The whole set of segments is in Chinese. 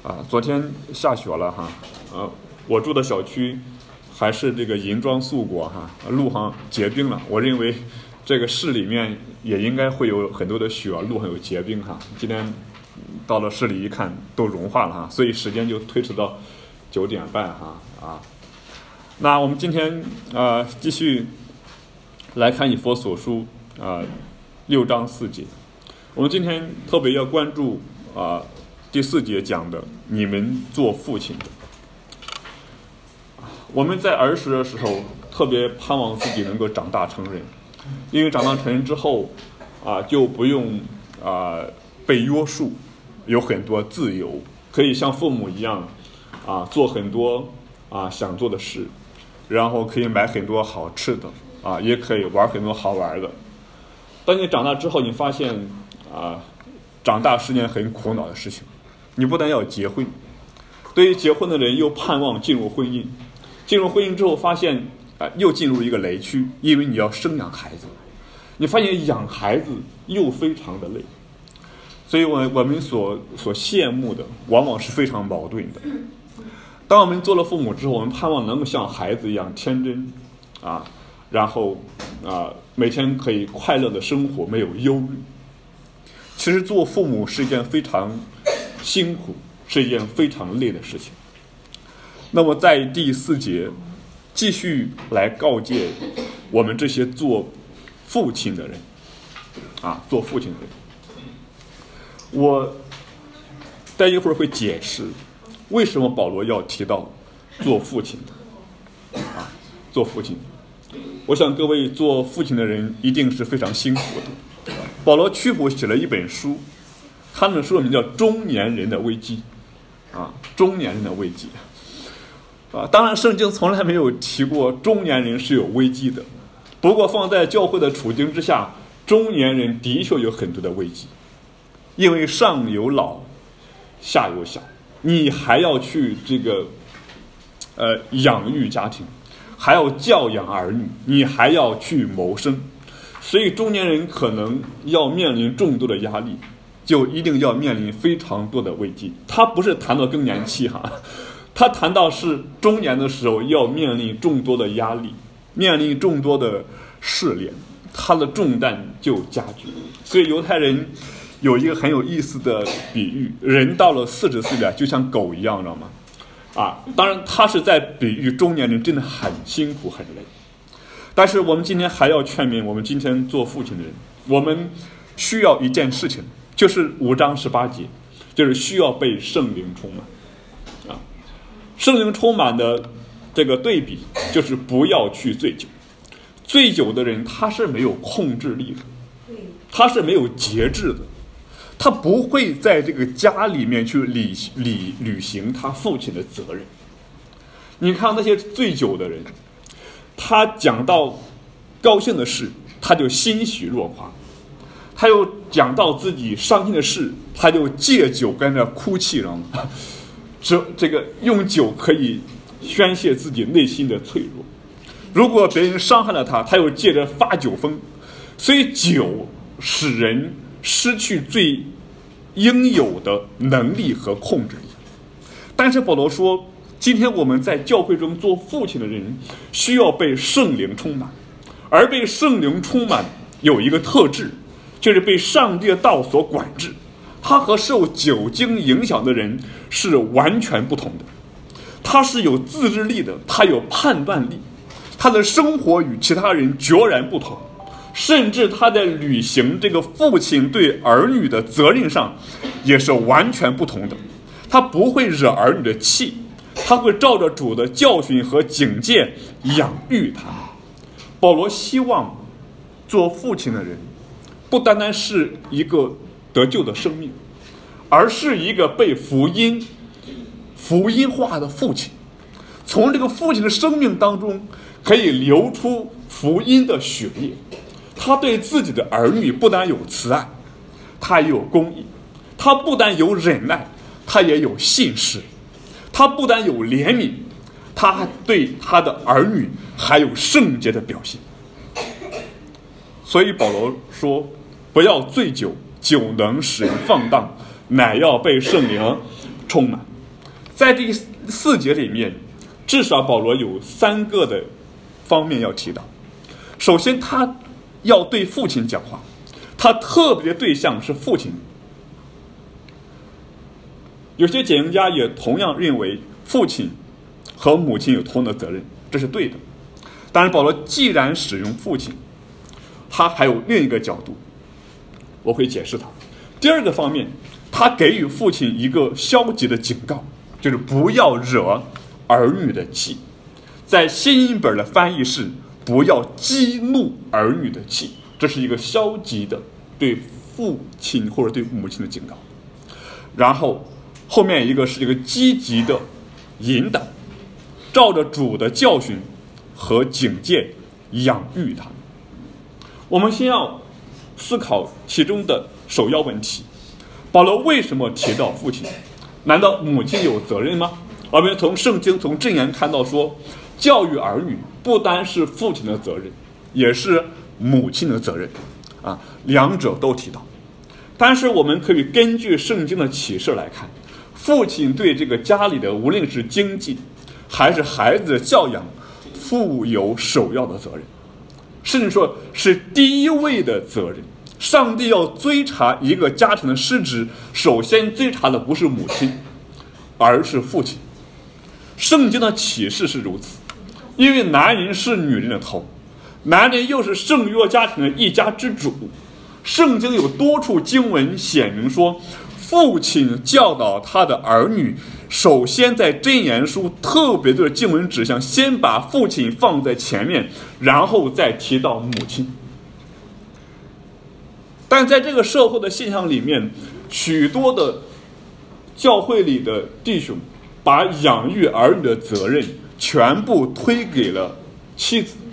昨天下雪了哈，我住的小区还是这个银装素裹哈，路上结冰了。我认为这个市里面也应该会有很多的雪，路上有结冰哈。今天到了市里一看，都融化了哈，所以时间就推迟到9点半哈。那我们今天继续来看以弗所书6章4节。我们今天特别要关注第4节讲的你们做父亲的。我们在儿时的时候特别盼望自己能够长大成人，因为长大成人之后就不用被约束，有很多自由，可以像父母一样做很多想做的事，然后可以买很多好吃的也可以玩很多好玩的。当你长大之后，你发现长大是件很苦恼的事情。你不但要结婚，对于结婚的人又盼望进入婚姻，进入婚姻之后发现又进入一个雷区，因为你要生养孩子，你发现养孩子又非常的累，所以我们所羡慕的往往是非常矛盾的。当我们做了父母之后，我们盼望能够像孩子一样天真然后每天可以快乐的生活，没有忧虑。其实做父母是一件非常辛苦，是一件非常累的事情。那么在第4节继续来告诫我们这些做父亲的人做父亲的人。我待一会儿会解释为什么保罗要提到做父亲的做父亲。我想各位做父亲的人一定是非常辛苦的。保罗曲谱写了一本书，他的书名叫《中年人的危机》中年人的危机当然圣经从来没有提过中年人是有危机的，不过放在教会的处境之下，中年人的确有很多的危机，因为上有老下有小，你还要去这个养育家庭，还要教养儿女，你还要去谋生，所以中年人可能要面临众多的压力，就一定要面临非常多的危机。他不是谈到更年期他谈到是中年的时候要面临众多的压力，面临众多的试炼，他的重担就加剧。所以犹太人有一个很有意思的比喻，人到了40岁了就像狗一样，知道吗？当然他是在比喻中年人真的很辛苦很累。但是我们今天还要劝勉我们今天做父亲的人，我们需要一件事情，就是5章18节，就是需要被圣灵充满圣灵充满的这个对比就是不要去醉酒。醉酒的人他是没有控制力的，他是没有节制的，他不会在这个家里面去履行他父亲的责任。你看那些醉酒的人，他讲到高兴的事他就欣喜若狂，他又讲到自己伤心的事他就借酒跟着哭泣，然后这个用酒可以宣泄自己内心的脆弱，如果别人伤害了他，他又借着发酒疯。所以酒使人失去最应有的能力和控制力。但是保罗说，今天我们在教会中做父亲的人需要被圣灵充满，而被圣灵充满有一个特质，就是被上帝的道所管制。他和受酒精影响的人是完全不同的，他是有自制力的，他有判断力，他的生活与其他人决然不同，甚至他在履行这个父亲对儿女的责任上也是完全不同的。他不会惹儿女的气，他会照着主的教训和警戒养育他们。保罗希望做父亲的人不单单是一个得救的生命，而是一个被福音化的父亲。从这个父亲的生命当中可以流出福音的血液，他对自己的儿女不但有慈爱，他也有公义，他不但有忍耐，他也有信实，他不但有怜悯，他对他的儿女还有圣洁的表现。所以保罗说，不要醉酒，酒能使人放荡，乃要被圣灵充满。 在第4节里面，至少保罗有3个的方面要提到。首先，他要对父亲讲话，他特别的对象是父亲。有些解经家也同样认为父亲和母亲有同等的责任，这是对的。但是保罗既然使用父亲，他还有另一个角度，我会解释他。第2个方面，他给予父亲一个消极的警告，就是不要惹儿女的气。在新译本的翻译是不要激怒儿女的气，这是一个消极的对父亲或者对母亲的警告。然后后面一个是一个积极的引导，照着主的教训和警戒养育他们。我们先要思考其中的首要问题，保罗为什么提到父亲？难道母亲有责任吗？我们从圣经从箴言看到说，教育儿女不单是父亲的责任，也是母亲的责任啊，两者都提到。但是我们可以根据圣经的启示来看，父亲对这个家里的无论是经济还是孩子的教养负有首要的责任，甚至说是第一位的责任。上帝要追查一个家庭的失职，首先追查的不是母亲，而是父亲。圣经的启示是如此，因为男人是女人的头，男人又是圣约家庭的一家之主。圣经有多处经文显明说，父亲教导他的儿女，首先在箴言书特别的经文指向，先把父亲放在前面，然后再提到母亲。但在这个社会的现象里面，许多的教会里的弟兄把养育儿女的责任全部推给了妻子。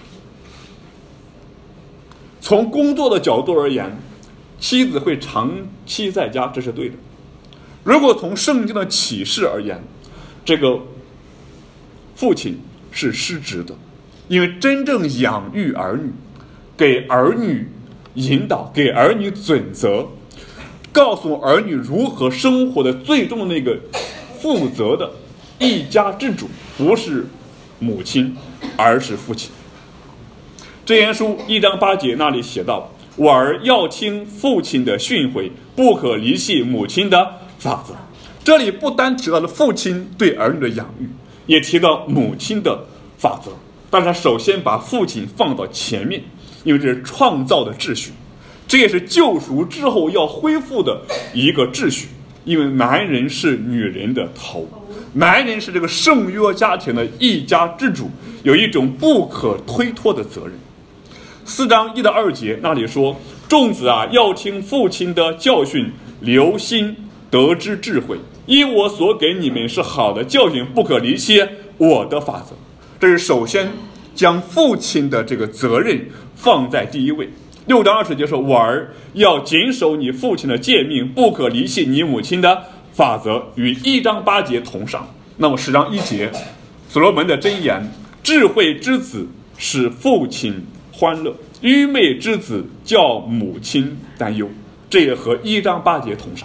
从工作的角度而言，妻子会长期在家，这是对的。如果从圣经的启示而言，这个父亲是失职的，因为真正养育儿女，给儿女引导，给儿女准则，告诉儿女如何生活的最终的那个负责的一家之主不是母亲，而是父亲。箴言书1章8节那里写道，我儿要听父亲的训诲，不可离弃母亲的法则。这里不单提到了父亲对儿女的养育，也提到母亲的法则，但是他首先把父亲放到前面，因为这是创造的秩序，这也是救赎之后要恢复的一个秩序。因为男人是女人的头，男人是这个圣约家庭的一家之主，有一种不可推脱的责任。4章1到2节那里说，众子啊，要听父亲的教训，留心得知智慧，因我所给你们是好的教训，不可离弃我的法则。这是首先将父亲的这个责任放在第一位。6章20节说，我儿要谨守你父亲的诫命，不可离弃你母亲的法则，与1章8节同上。那么10章1节，所罗门的箴言，智慧之子使父亲欢乐，愚昧之子叫母亲担忧，这也和1章8节同上。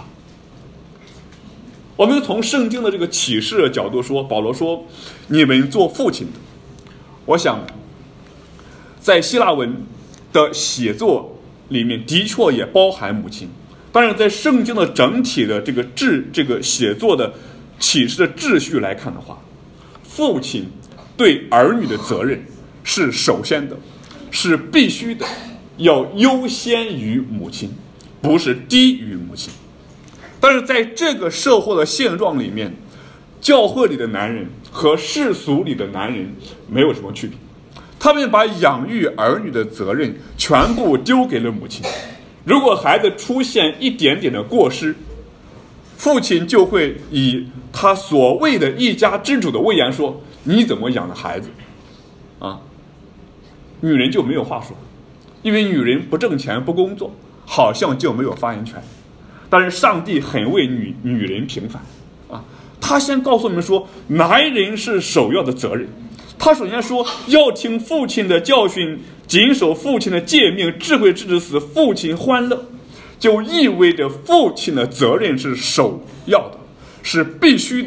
我们从圣经的这个启示的角度说，保罗说你们做父亲的，我想在希腊文的写作里面的确也包含母亲，但是在圣经的整体的这个写作的启示的秩序来看的话，父亲对儿女的责任是首先的，是必须的，要优先于母亲，不是低于母亲。但是在这个社会的现状里面，教会里的男人和世俗里的男人没有什么区别，他们把养育儿女的责任全部丢给了母亲。如果孩子出现一点点的过失，父亲就会以他所谓的一家之主的威严说，你怎么养的孩子啊？女人就没有话说，因为女人不挣钱不工作，好像就没有发言权。但是上帝很为女人平反啊，他先告诉你们说，男人是首要的责任。他首先说要听父亲的教训，谨守父亲的诫命，智慧之子使父亲欢乐，就意味着父亲的责任是首要的，是必须的，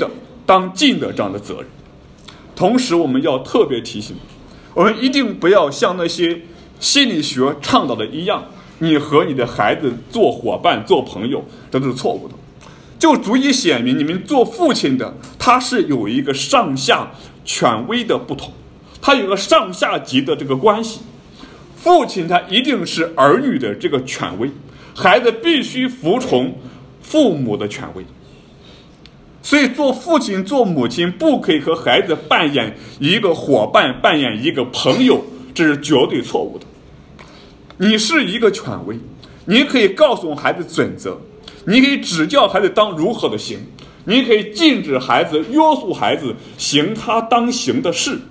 当尽的这样的责任。同时我们要特别提醒，我们一定不要像那些心理学倡导的一样，你和你的孩子做伙伴做朋友，这都是错误的。就足以显明你们做父亲的他是有一个上下权威的不同，他有个上下级的这个关系。父亲他一定是儿女的这个权威，孩子必须服从父母的权威。所以做父亲做母亲不可以和孩子扮演一个伙伴，扮演一个朋友，这是绝对错误的。你是一个权威，你可以告诉孩子准则，你可以指教孩子当如何的行，你可以禁止孩子约束孩子行他当行的事。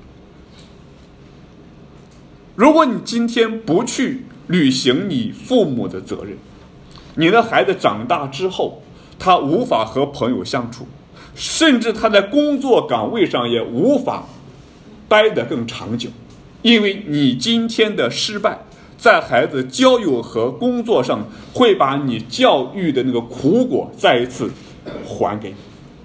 如果你今天不去履行你父母的责任，你的孩子长大之后他无法和朋友相处，甚至他在工作岗位上也无法待得更长久，因为你今天的失败在孩子交友和工作上会把你教育的那个苦果再一次还给你。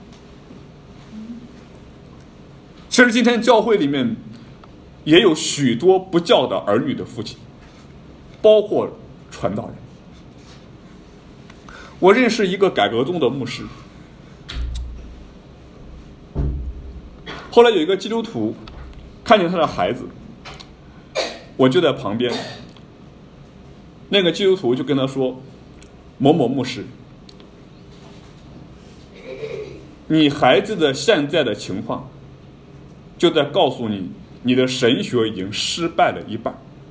其实今天教会里面也有许多不教导儿女的父亲，包括传道人。我认识一个改革宗的牧师，后来有一个基督徒看见他的孩子，我就在旁边，那个基督徒就跟他说，某某牧师，你孩子的现在的情况就在告诉你，你的神学已经失败了一半。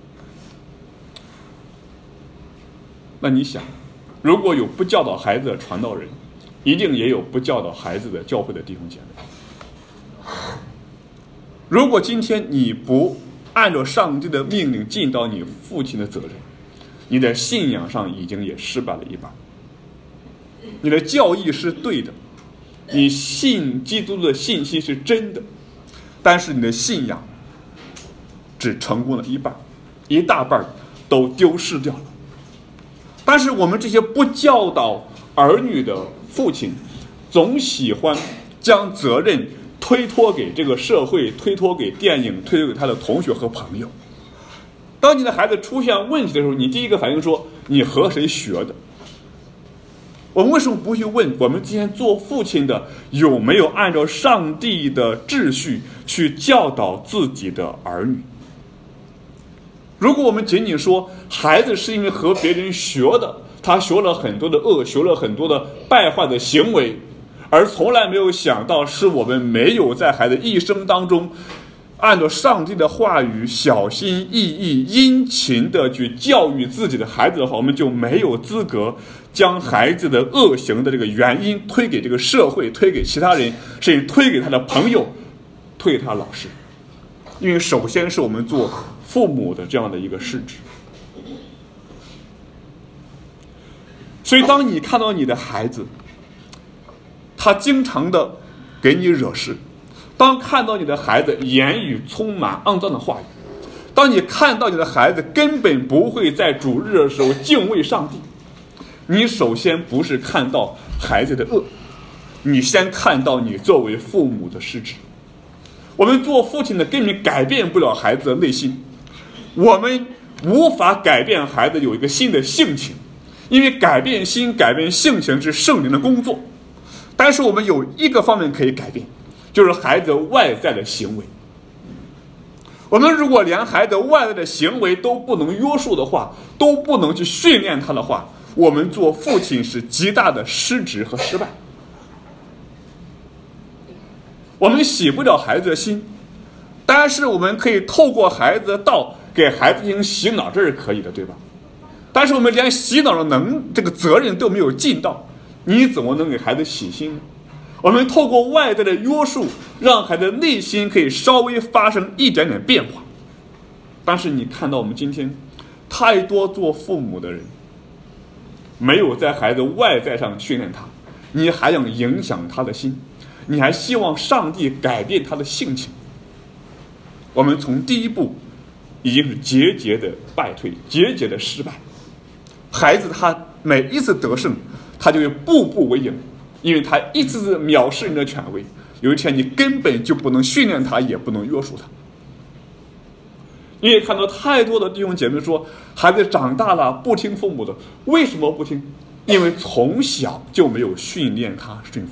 那你想，如果有不教导孩子的传道人，一定也有不教导孩子的教会的弟兄姐妹。如果今天你不按照上帝的命令尽到你父亲的责任，你的信仰上已经也失败了一半。你的教义是对的，你信基督的信息是真的，但是你的信仰只成功了一半，一大半都丢失掉了。但是我们这些不教导儿女的父亲，总喜欢将责任推脱给这个社会，推脱给电影，推脱给他的同学和朋友。当你的孩子出现问题的时候，你第一个反应说，你和谁学的？我们为什么不去问我们今天做父亲的有没有按照上帝的秩序去教导自己的儿女？如果我们仅仅说孩子是因为和别人学的，他学了很多的恶，学了很多的败坏的行为，而从来没有想到是我们没有在孩子一生当中按照上帝的话语小心翼翼殷勤的去教育自己的孩子的话，我们就没有资格将孩子的恶行的这个原因推给这个社会，推给其他人，甚至推给他的朋友，推给他老师。因为首先是我们做父母的这样的一个失职。所以当你看到你的孩子他经常的给你惹事，当看到你的孩子言语充满肮脏的话语，当你看到你的孩子根本不会在主日的时候敬畏上帝，你首先不是看到孩子的恶，你先看到你作为父母的失职。我们做父亲的根本改变不了孩子的内心，我们无法改变孩子有一个新的性情，因为改变心改变性情是圣灵的工作。但是我们有一个方面可以改变，就是孩子外在的行为。我们如果连孩子外在的行为都不能约束的话，都不能去训练他的话，我们做父亲是极大的失职和失败。我们洗不了孩子的心，但是我们可以透过孩子的道给孩子进行洗脑，这是可以的，对吧？但是我们连洗脑的这个责任都没有尽到，你怎么能给孩子洗心呢？我们透过外在的约束，让孩子内心可以稍微发生一点点变化。但是你看到我们今天太多做父母的人没有在孩子外在上训练他，你还想影响他的心，你还希望上帝改变他的性情。我们从第一步已经是节节的败退，节节的失败。孩子他每一次得胜，他就会步步为营， 因为他一直是藐视你的权威，有一天你根本就不能训练他，也不能约束他。你也看到太多的弟兄姐妹说，孩子长大了不听父母的，为什么不听？因为从小就没有训练他顺服，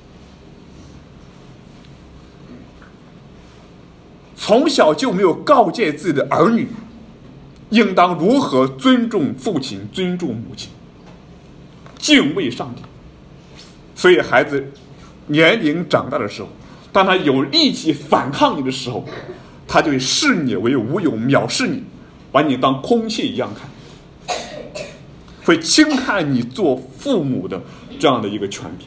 从小就没有告诫自己的儿女应当如何尊重父亲、尊重母亲、敬畏上帝。所以孩子年龄长大的时候，当他有力气反抗你的时候，他就会视你为无有，藐视你，把你当空气一样看，会轻看你做父母的这样的一个权柄。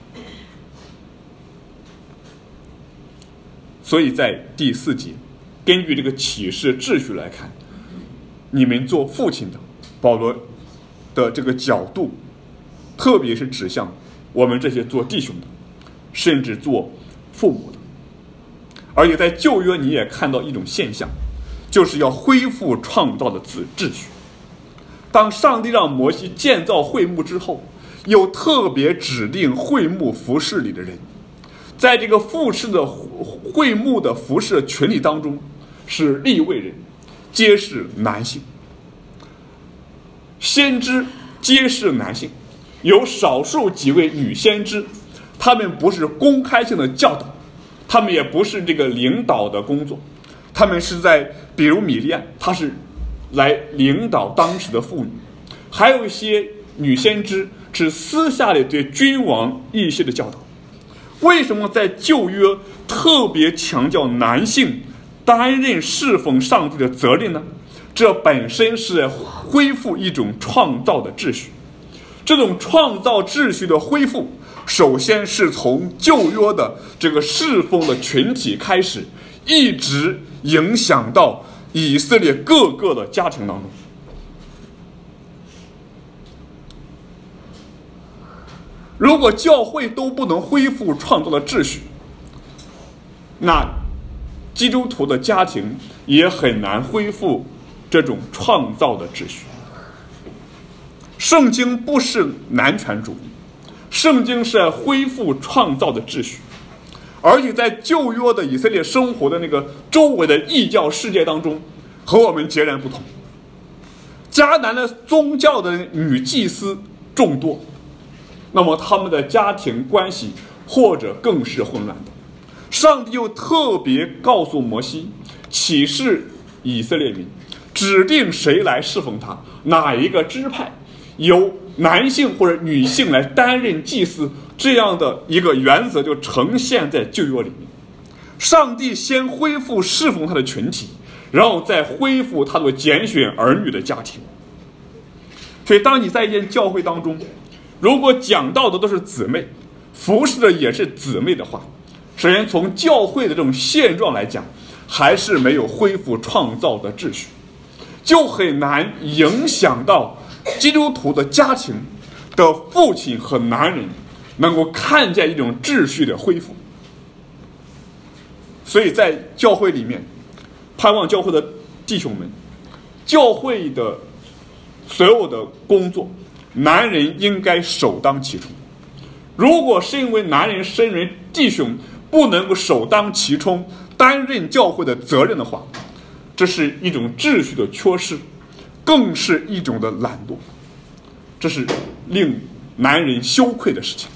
所以在第4节，根据这个启示秩序来看，你们做父亲的，保罗的这个角度特别是指向我们这些做弟兄的，甚至做父母的。而且在旧约你也看到一种现象，就是要恢复创造的秩序。当上帝让摩西建造会幕之后，又特别指定会幕服侍里的人，在这个服侍的会幕的服侍群体当中，是利未人，皆是男性；先知皆是男性，有少数几位女先知，他们不是公开性的教导，他们也不是这个领导的工作，他们是在比如米利暗，他是来领导当时的妇女，还有一些女先知是私下里对君王一些的教导。为什么在旧约特别强调男性担任侍奉上帝的责任呢？这本身是恢复一种创造的秩序。这种创造秩序的恢复，首先是从旧约的这个侍奉的群体开始，一直影响到以色列各个的家庭当中。如果教会都不能恢复创造的秩序，那基督徒的家庭也很难恢复这种创造的秩序。圣经不是男权主义，圣经是恢复创造的秩序。而且在旧约的以色列生活的那个周围的异教世界当中，和我们截然不同。迦南的宗教的女祭司众多，那么他们的家庭关系或者更是混乱的。上帝又特别告诉摩西，启示以色列民，指定谁来侍奉他，哪一个支派由男性或者女性来担任祭司，这样的一个原则就呈现在旧约里面。上帝先恢复侍奉他的群体，然后再恢复他所拣选儿女的家庭。所以当你在一间教会当中，如果讲到的都是姊妹，服侍的也是姊妹的话，首先从教会的这种现状来讲，还是没有恢复创造的秩序，就很难影响到基督徒的家庭的父亲和男人能够看见一种秩序的恢复。所以在教会里面，盼望教会的弟兄们，教会的所有的工作，男人应该首当其冲。如果是因为男人身为弟兄不能够首当其冲担任教会的责任的话，这是一种秩序的缺失，更是一种的懒惰，这是令男人羞愧的事情。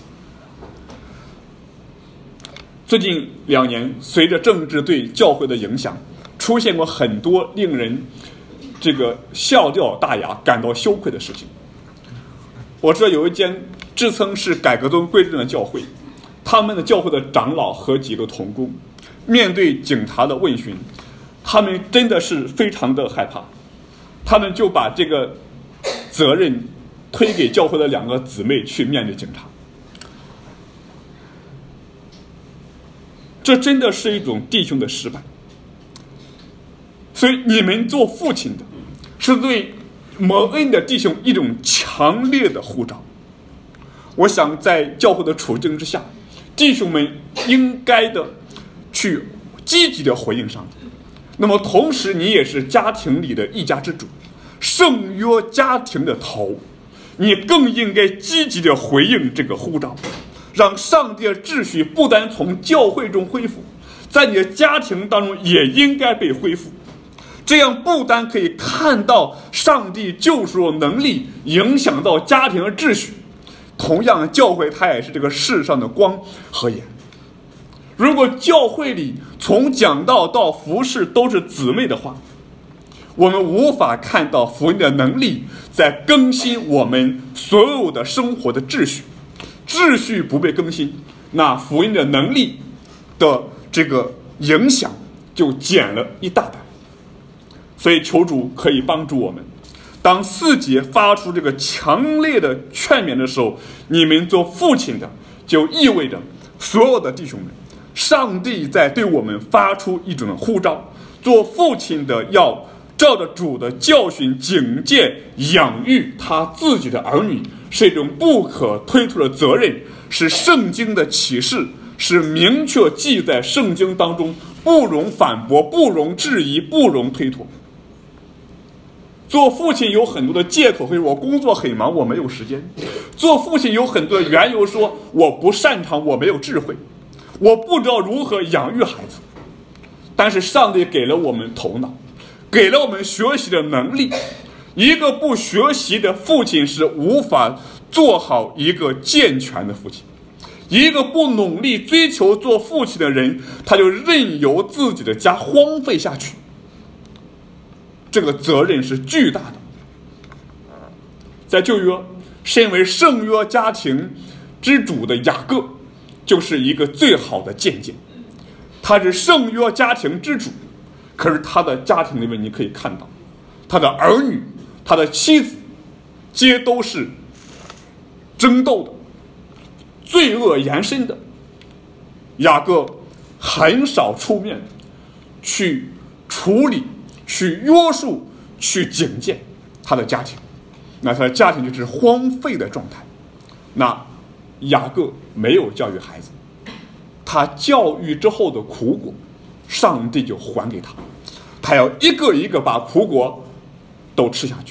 最近2年，随着政治对教会的影响，出现过很多令人这个笑掉大牙、感到羞愧的事情。我知道有一间自称是改革宗归正的教会，他们的教会的长老和几个同工面对警察的问询，他们真的是非常的害怕，他们就把这个责任推给教会的2个姊妹去面对警察。这真的是一种弟兄的失败。所以你们做父亲的，是对蒙恩的弟兄一种强烈的呼召。我想在教会的处境之下，弟兄们应该的去积极的回应上帝。那么同时你也是家庭里的一家之主，圣约家庭的头，你更应该积极的回应这个呼召， 让上帝的秩序不单从教会中恢复，在你的家庭当中也应该被恢复。这样不单可以看到上帝救赎的能力影响到家庭的秩序，同样教会它也是这个世上的光和盐。如果教会里从讲道到服事都是姊妹的话，我们无法看到福音的能力在更新我们所有的生活的秩序。秩序不被更新，那福音的能力的这个影响就减了一大半。所以求主可以帮助我们，当4节发出这个强烈的劝勉的时候，你们做父亲的就意味着所有的弟兄们，上帝在对我们发出一种呼召，做父亲的要照着主的教训警戒养育他自己的儿女，是一种不可推脱的责任，是圣经的启示，是明确记在圣经当中，不容反驳，不容质疑，不容推脱。做父亲有很多的借口，会说我工作很忙，我没有时间。做父亲有很多的缘由，说我不擅长，我没有智慧，我不知道如何养育孩子。但是上帝给了我们头脑，给了我们学习的能力。一个不学习的父亲是无法做好一个健全的父亲。一个不努力追求做父亲的人，他就任由自己的家荒废下去。这个责任是巨大的。在旧约，身为圣约家庭之主的雅各就是一个最好的见解。他是圣约家庭之主，可是他的家庭里面你可以看到，他的儿女，他的妻子皆都是争斗的，罪恶延伸的。雅各很少出面去处理，去约束，去警戒他的家庭，那他的家庭就是荒废的状态。那雅各没有教育孩子，他教育之后的苦果，上帝就还给他，他要一个一个把苦果都吃下去。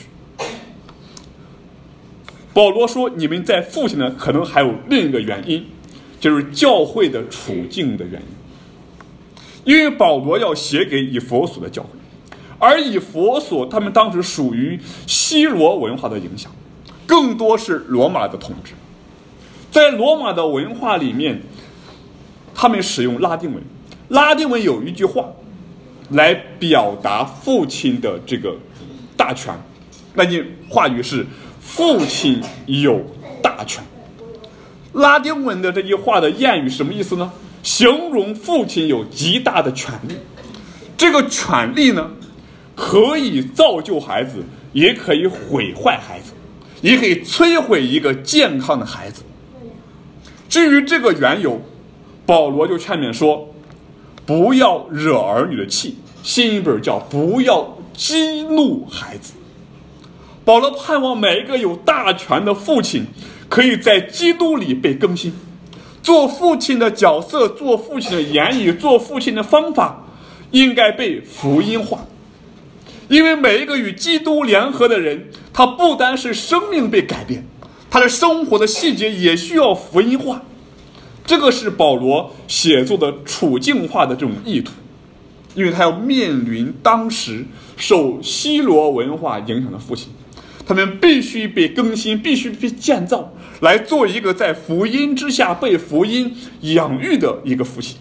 保罗说，你们在父亲呢，可能还有另一个原因，就是教会的处境的原因。因为保罗要写给以弗所的教会，而以弗所他们当时属于西罗文化的影响，更多是罗马的统治。在罗马的文化里面，他们使用拉丁文，拉丁文有一句话来表达父亲的这个大权，那句话语是父亲有大权。拉丁文的这句话的谚语什么意思呢？形容父亲有极大的权力。这个权力呢，可以造就孩子，也可以毁坏孩子，也可以摧毁一个健康的孩子。至于这个缘由，保罗就劝勉说，不要惹儿女的气，新一本叫不要激怒孩子。保罗盼望每一个有大权的父亲可以在基督里被更新，做父亲的角色，做父亲的言语，做父亲的方法应该被福音化。因为每一个与基督联合的人，他不单是生命被改变，他的生活的细节也需要福音化。这个是保罗写作的处境化的这种意图，因为他要面临当时受西罗文化影响的父亲，他们必须被更新，必须被建造，来做一个在福音之下被福音养育的一个父亲。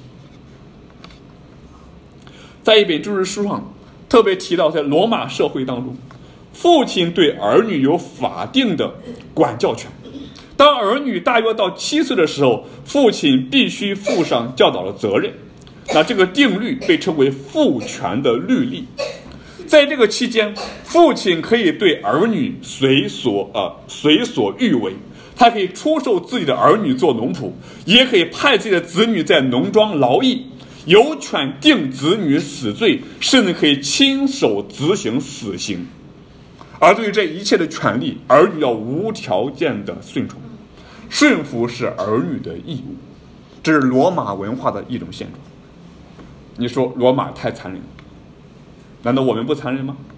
在一本注释书上特别提到，在罗马社会当中，父亲对儿女有法定的管教权。当儿女大约到7岁的时候，父亲必须负上教导的责任。那这个定律被称为父权的律例。在这个期间，父亲可以对儿女随所欲为，他可以出售自己的儿女做农仆，也可以派自己的子女在农庄劳役，有权定子女死罪，甚至可以亲手执行死刑。而对于这一切的权利，儿女要无条件的顺从，顺服是儿女的义务。这是罗马文化的一种现状。你说罗马太残忍了，难道我们不残忍吗？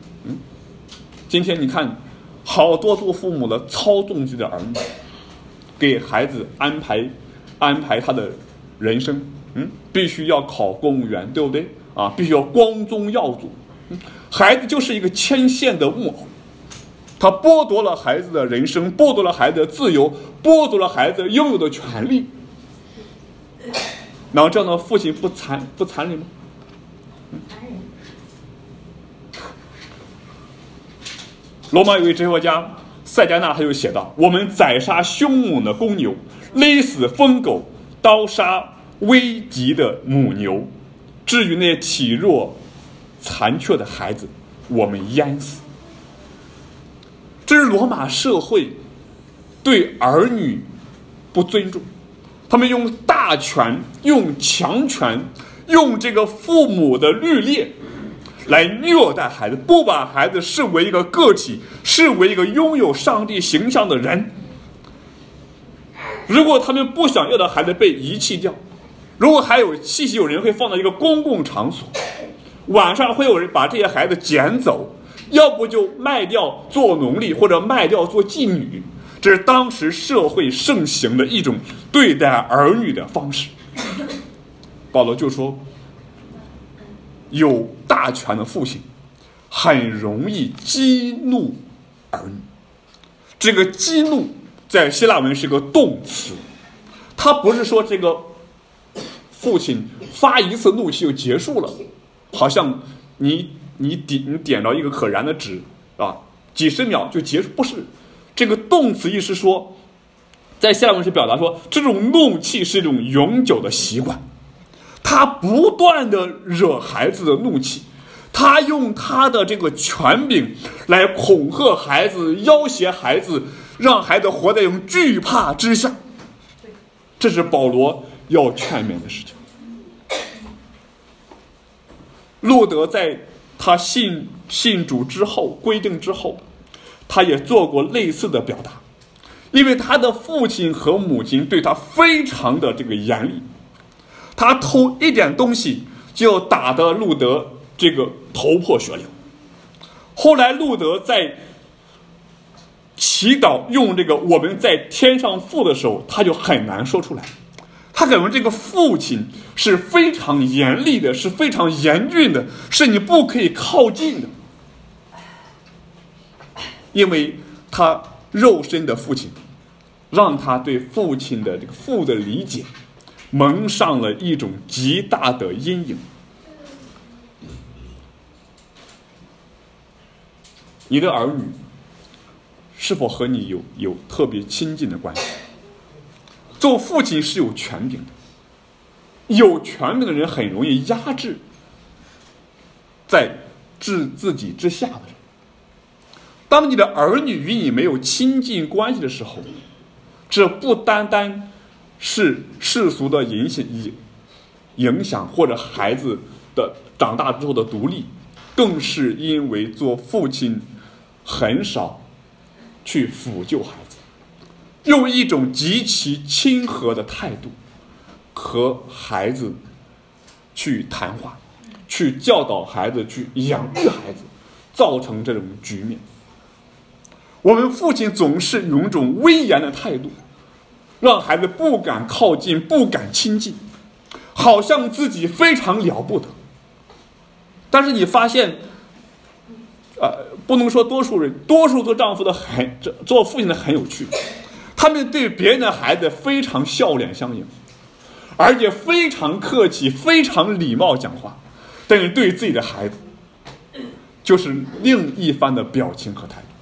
今天你看好多做父母的操纵自己的儿女， 给孩子安排他的人生，必须要考公务员，对不对啊？必须要光宗耀祖，孩子就是一个牵线的木偶，他剥夺了孩子的人生，剥夺了孩子的自由，剥夺了孩子拥有的权利。然后这样的父亲不残忍吗？罗马有位哲学家塞加纳他就写道：我们宰杀凶猛的公牛，勒死疯狗，刀杀危急的母牛，至于那体弱残缺的孩子，我们淹死。这是罗马社会对儿女不尊重，他们用大权，用强权，用这个父母的律例来虐待孩子，不把孩子视为一个个体，视为一个拥有上帝形象的人。如果他们不想要的孩子被遗弃掉，如果还有人会放到一个公共场所，晚上会有人把这些孩子捡走，要不就卖掉做奴隶，或者卖掉做妓女。这是当时社会盛行的一种对待儿女的方式。保罗就说，有大权的父亲很容易激怒儿女。这个激怒在希腊文是个动词，他不是说这个父亲发一次怒气就结束了，好像你点着一个可燃的纸啊，几十秒就结束，不是。这个动词意思说，在希腊文是表达说，这种怒气是一种永久的习惯，他不断的惹孩子的怒气，他用他的这个权柄来恐吓孩子，要挟孩子，让孩子活在一种惧怕之下。这是保罗要劝勉的事情。路德在他信主之后，归正之后，他也做过类似的表达，因为他的父亲和母亲对他非常的这个严厉，他偷一点东西就打得路德这个头破血流。后来路德在祈祷用这个我们在天上父的时候，他就很难说出来，他感觉这个父亲是非常严厉的，是非常严峻的，是你不可以靠近的。因为他肉身的父亲让他对父亲的这个父的理解蒙上了一种极大的阴影。你的儿女是否和你有特别亲近的关系？做父亲是有权柄的，有权柄的人很容易压制在自己之下的人。当你的儿女与你没有亲近关系的时候，这不单单是世俗的影响或者孩子的长大之后的独立，更是因为做父亲很少去抚救孩子，用一种极其亲和的态度和孩子去谈话，去教导孩子，去养育孩子，造成这种局面。我们父亲总是用一种威严的态度，让孩子不敢靠近，不敢亲近，好像自己非常了不得。但是你发现不能说多数人，多数做丈夫的做父亲的很有趣，他们对别人的孩子非常笑脸相迎，而且非常客气，非常礼貌讲话，但是对自己的孩子就是另一番的表情和态度。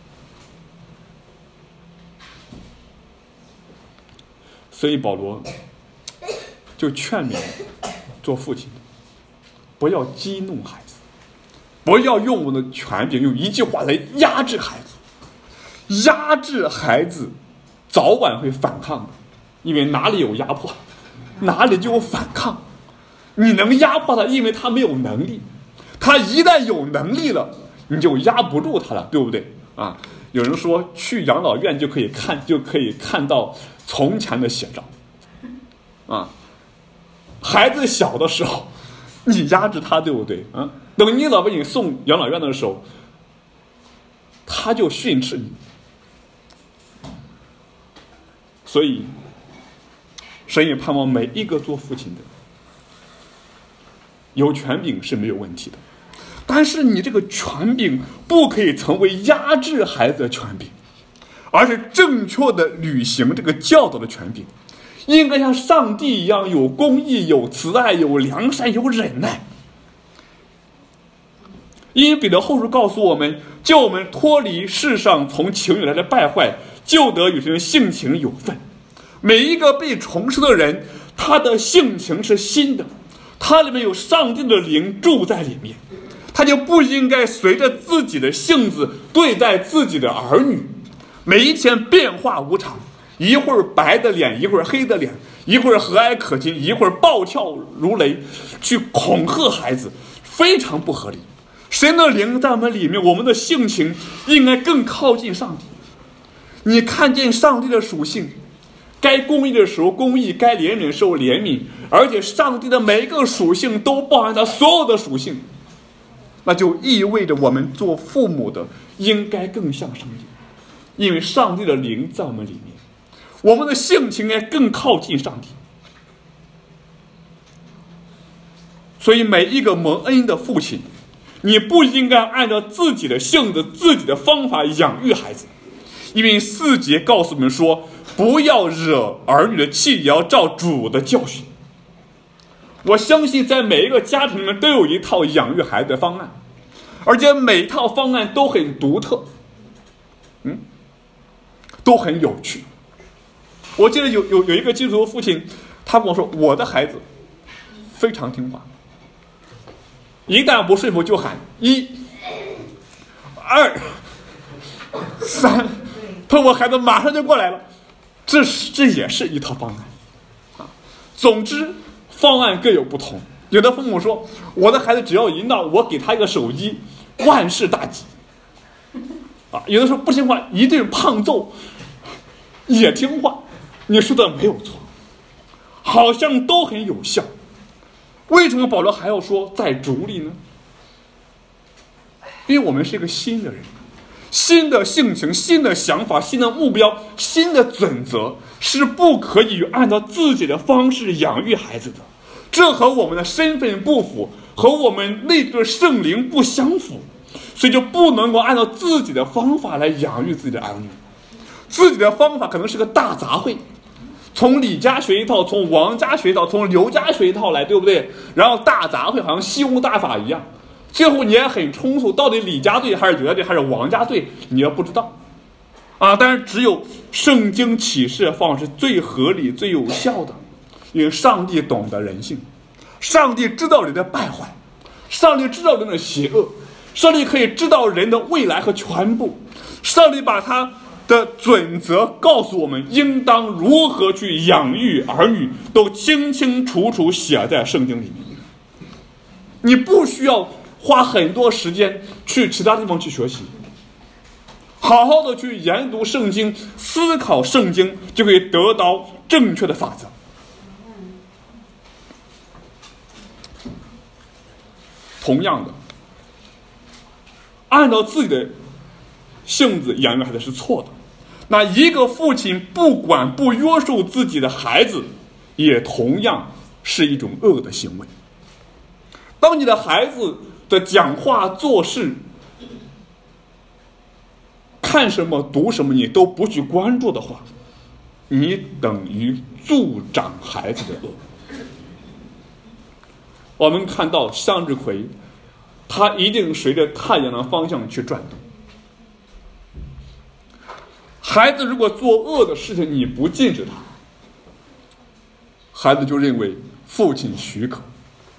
所以保罗就劝勉做父亲的不要激怒孩子，不要用我们的权柄，用一句话来压制孩子。压制孩子早晚会反抗的，因为哪里有压迫哪里就有反抗。你能压迫他，因为他没有能力，他一旦有能力了，你就压不住他了，对不对啊？有人说去养老院就可以看到从前的写照啊。孩子小的时候你压制他，对不对啊？等你老把你送养老院的时候，他就训斥你。 所以神也盼望每一个做父亲的有权柄是没有问题的，但是你这个权柄不可以成为压制孩子的权柄，而是正确的履行这个教导的权柄，应该像上帝一样有公义、有慈爱、有良善、有忍耐。因为彼得后书告诉我们，叫我们脱离世上从情欲来的败坏，就得与神性情有份。每一个被重生的人，他的性情是新的，他里面有上帝的灵住在里面，他就不应该随着自己的性子对待自己的儿女。每一天变化无常，一会儿白的脸，一会儿黑的脸，一会儿和蔼可亲，一会儿暴跳如雷，去恐吓孩子，非常不合理。神的灵在我们里面，我们的性情应该更靠近上帝。你看见上帝的属性，该公义的时候公义，该怜悯的时候怜悯，而且上帝的每一个属性都包含他所有的属性，那就意味着我们做父母的应该更像上帝，因为上帝的灵在我们里面，我们的性情应该更靠近上帝。所以每一个蒙恩的父亲，你不应该按照自己的性子、自己的方法养育孩子，因为4节告诉我们说，不要惹儿女的气，也要照主的教训。我相信在每一个家庭里面都有一套养育孩子的方案，而且每一套方案都很独特，都很有趣。我记得有一个基督徒父亲，他跟我说，我的孩子非常听话，一旦不顺服就喊1、2、3，他说我孩子马上就过来了。这也是一套方案总之方案各有不同。有的父母说，我的孩子只要一闹，我给他一个手机，万事大吉有的时候不听话，一顿胖揍也听话。你说的没有错，好像都很有效。为什么保罗还要说在主里呢？因为我们是一个新的人，新的性情、新的想法、新的目标、新的准则，是不可以按照自己的方式养育孩子的。这和我们的身份不符，和我们内在的圣灵不相符，所以就不能够按照自己的方法来养育自己的儿女。自己的方法可能是个大杂烩，从李家学一套，从王家学一套，从刘家学一套来，对不对？然后大杂烩，好像西欧大法一样，最后你也很冲突，到底李家对还是刘家对还是王家对，你也不知道但是只有圣经启示的方式是最合理最有效的，因为上帝懂得人性，上帝知道人的败坏，上帝知道人的邪恶，上帝可以知道人的未来和全部，上帝把他的准则告诉我们应当如何去养育儿女，都清清楚楚写在圣经里面。你不需要花很多时间去其他地方去学习，好好的去研读圣经，思考圣经，就可以得到正确的法则。同样的，按照自己的性子养育孩子是错的。那一个父亲不管不约束自己的孩子，也同样是一种恶的行为。当你的孩子的讲话做事，看什么读什么你都不去关注的话，你等于助长孩子的恶。我们看到向日葵，它一定随着太阳的方向去转动。孩子如果做恶的事情你不禁止他，孩子就认为父亲许可。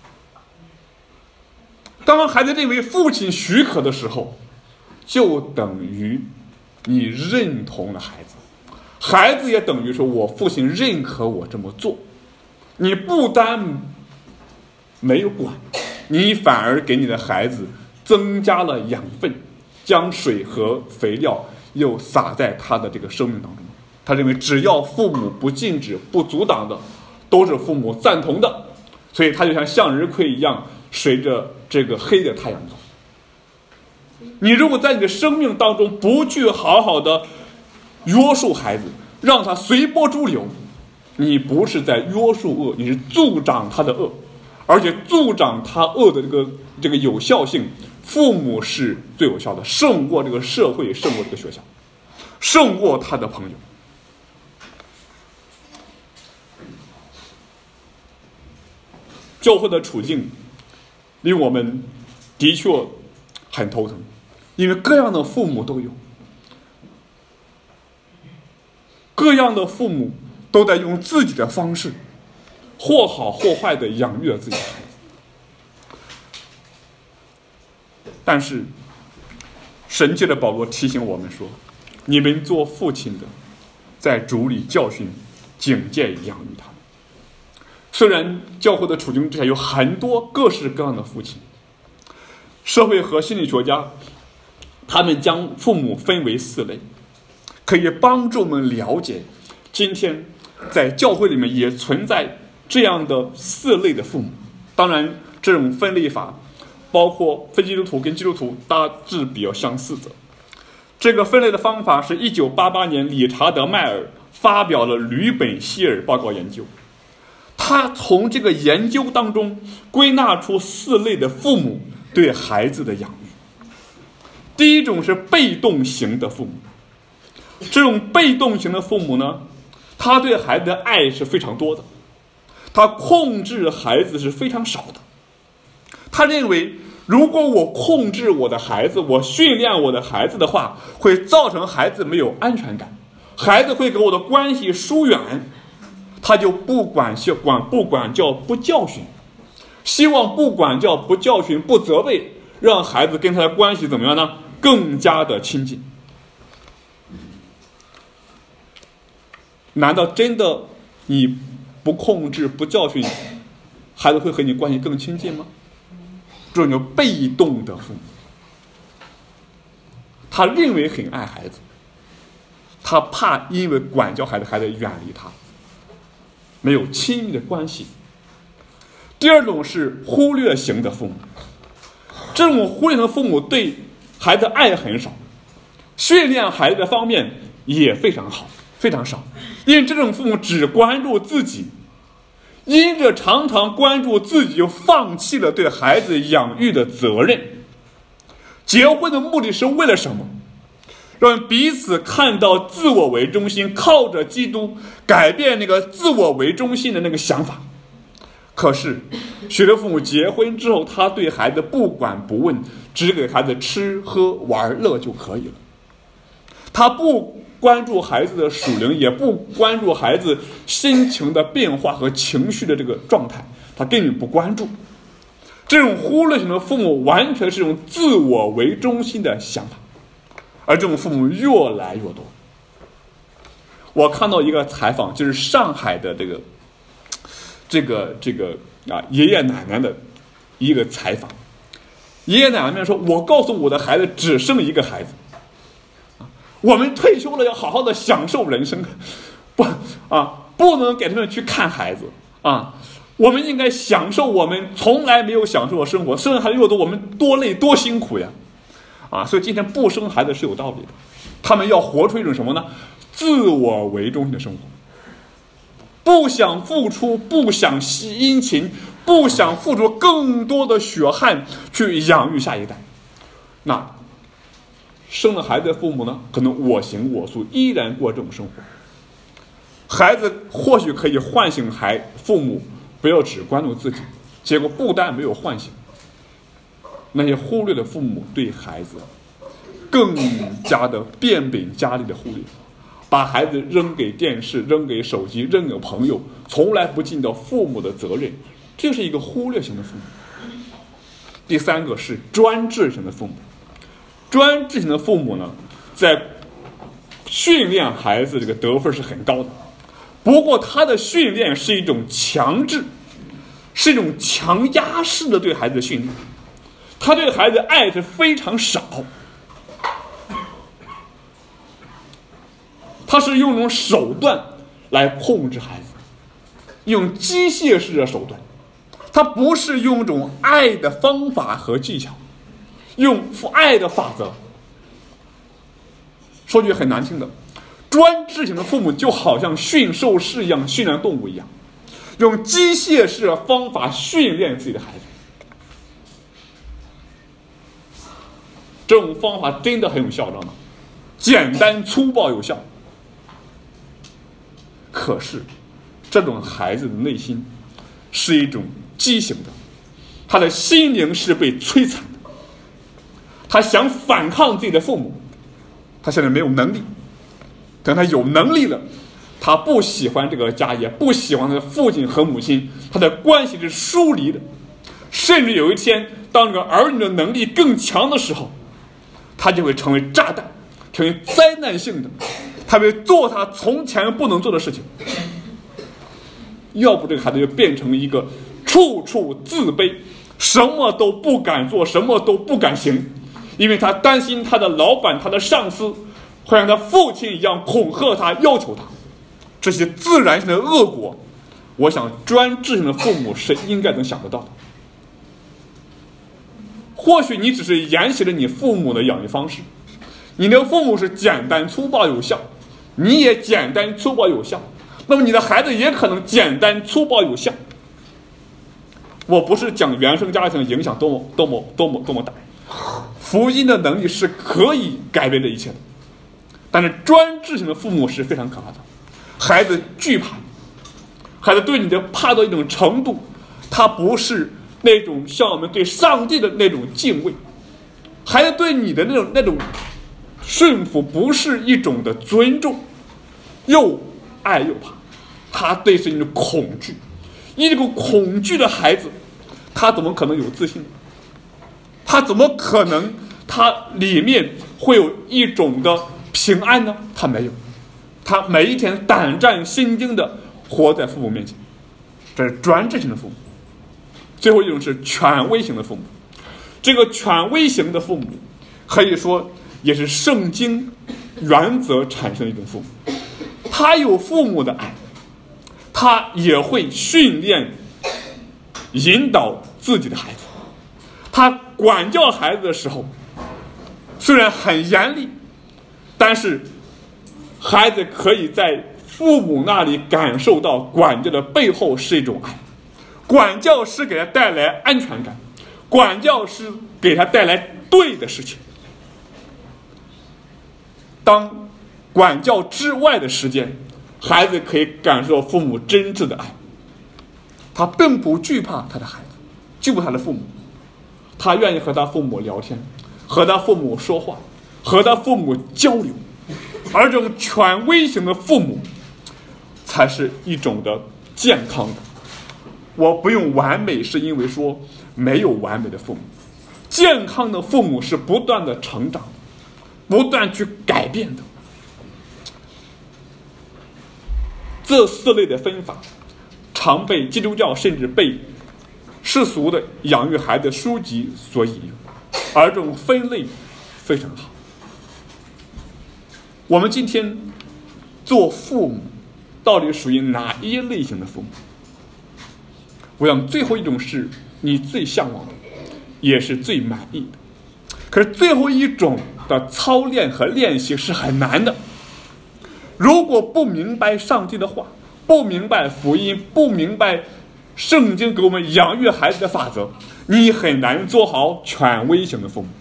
当孩子认为父亲许可的时候，就等于你认同了孩子，孩子也等于说我父亲认可我这么做。你不单没有管，你反而给你的孩子增加了养分，将水和肥料又撒在他的这个生命当中。他认为只要父母不禁止不阻挡的，都是父母赞同的，所以他就像向日葵一样随着这个黑的太阳走。你如果在你的生命当中不去好好的约束孩子， 让他随波逐流，你不是在约束恶，你是助长他的恶，而且助长他恶的这个有效性，父母是最有效的，胜过这个社会，胜过这个学校，胜过他的朋友。教会的处境令我们的确很头疼，因为各样的父母都有，各样的父母都在用自己的方式，或好或坏的养育了自己的孩子。但是神借着保罗提醒我们说，你们做父亲的，在主里教训、警戒、养育他们。虽然教会的处境之下有很多各式各样的父亲，社会和心理学家他们将父母分为4类，可以帮助我们了解今天在教会里面也存在这样的4类的父母。当然这种分类法包括非基督徒跟基督徒大致比较相似的。这个分类的方法是1988年理查德·迈尔发表了吕本希尔报告研究，他从这个研究当中归纳出4类的父母对孩子的养育。第一种是被动型的父母，这种被动型的父母呢，他对孩子的爱是非常多的，他控制孩子是非常少的。他认为如果我控制我的孩子，我训练我的孩子的话，会造成孩子没有安全感，孩子会跟我的关系疏远，他就不管教不教训，希望不管教不教训不责备，让孩子跟他的关系怎么样呢？更加的亲近。难道真的你不控制不教训，孩子会和你关系更亲近吗？这种被动的父母，他认为很爱孩子，他怕因为管教孩子，孩子远离他，没有亲密的关系。第二种是忽略型的父母，这种忽略型的父母对孩子爱很少，训练孩子的方面也非常好，非常少。因为这种父母只关注自己，因着常常关注自己，就放弃了对孩子养育的责任。结婚的目的是为了什么？让彼此看到自我为中心，靠着基督改变那个自我为中心的那个想法。可是许多父母结婚之后，他对孩子不管不问，只给孩子吃喝玩乐就可以了，他不关注孩子的属灵，也不关注孩子心情的变化和情绪的这个状态，他根本不关注。这种忽略型的父母完全是用自我为中心的想法，而这种父母越来越多。我看到一个采访，就是上海的爷爷奶奶的一个采访。爷爷奶奶们说，我告诉我的孩子只生一个孩子，我们退休了要好好的享受人生，不能给他们去看孩子啊！我们应该享受我们从来没有享受的生活，生孩子越多，我们多累多辛苦呀！所以今天不生孩子是有道理的。他们要活出一种什么呢？自我为中心的生活，不想付出，不想殷勤，不想付出更多的血汗去养育下一代。那生了孩子的父母呢，可能我行我素，依然过这种生活。孩子或许可以唤醒父母不要只关注自己，结果不但没有唤醒，那些忽略的父母对孩子更加的变本加厉的忽略，把孩子扔给电视，扔给手机，扔给朋友，从来不尽到父母的责任，这是一个忽略型的父母。第三个是专制型的父母。专制型的父母呢，在训练孩子这个得分是很高的，不过他的训练是一种强制，是一种强压式的对孩子的训练，他对孩子爱是非常少，他是用一种手段来控制孩子，用机械式的手段，他不是用一种爱的方法和技巧，用爱的法则。说句很难听的， 专制型的父母就好像驯兽师一样训练动物一样，用机械式的方法训练自己的孩子。这种方法真的很有效，知道吗？简单粗暴有效。可是这种孩子的内心是一种畸形的，他的心灵是被摧残的，他想反抗自己的父母，他现在没有能力。等他有能力了，他不喜欢这个家，也不喜欢他的父亲和母亲，他的关系是疏离的。甚至有一天，当这个儿女的能力更强的时候，他就会成为炸弹，成为灾难性的，他会做他从前不能做的事情。要不这个孩子就变成一个处处自卑，什么都不敢做，什么都不敢行，因为他担心他的老板、他的上司会像他父亲一样恐吓他、要求他。这些自然性的恶果，我想专制性的父母是应该能想得到的。或许你只是沿袭了你父母的养育方式，你的父母是简单粗暴有效，你也简单粗暴有效，那么你的孩子也可能简单粗暴有效。我不是讲原生家庭的影响多么大，福音的能力是可以改变这一切的，但是专制性的父母是非常可怕的。孩子惧怕你，孩子对你的怕到一种程度，他不是那种像我们对上帝的那种敬畏，孩子对你的那种顺服不是一种的尊重，又爱又怕，他对是一种恐惧。一个恐惧的孩子，他怎么可能有自信？他怎么可能他里面会有一种的平安呢？他没有，他每一天胆战心惊的活在父母面前。这是专制型的父母。最后一种是权威型的父母。这个权威型的父母可以说也是圣经原则产生的一种父母。他有父母的爱，他也会训练引导自己的孩子。他管教孩子的时候虽然很严厉，但是孩子可以在父母那里感受到管教的背后是一种爱。管教是给他带来安全感，管教是给他带来对的事情。当管教之外的时间，孩子可以感受到父母真挚的爱，他并不惧怕他的孩子，惧怕他的父母，他愿意和他父母聊天，和他父母说话，和他父母交流。而这种权威型的父母才是一种的健康的。我不用完美，是因为说没有完美的父母。健康的父母是不断的成长，不断去改变的。这四类的分法常被基督教甚至被世俗的养育孩子书籍所引用，而这种分类非常好。我们今天做父母到底属于哪一类型的父母？我想最后一种是你最向往的，也是最满意的。可是最后一种的操练和练习是很难的。如果不明白上帝的话，不明白福音，不明白圣经给我们养育孩子的法则，你很难做好权威型的父母。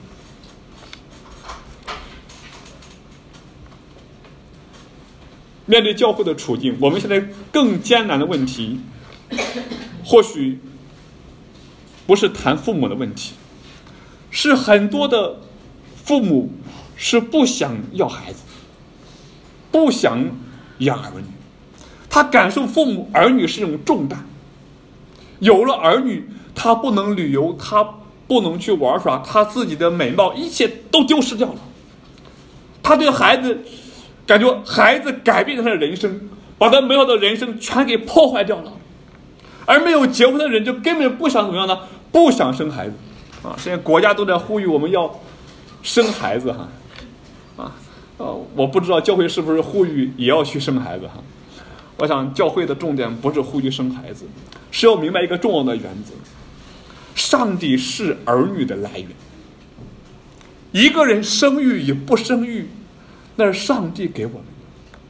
面对教会的处境，我们现在更艰难的问题或许不是谈父母的问题，是很多的父母是不想要孩子，不想养儿女，他感受父母儿女是一种重担。有了儿女，他不能旅游，他不能去玩耍，他自己的美貌一切都丢失掉了。他对孩子感觉孩子改变他的人生，把他美好的人生全给破坏掉了。而没有结婚的人就根本不想怎么样呢？不想生孩子啊！现在国家都在呼吁我们要生孩子哈，我不知道教会是不是呼吁也要去生孩子哈。我想教会的重点不是呼吁生孩子，是要明白一个重要的原则：上帝是儿女的来源。一个人生育与不生育，那是上帝给我们的。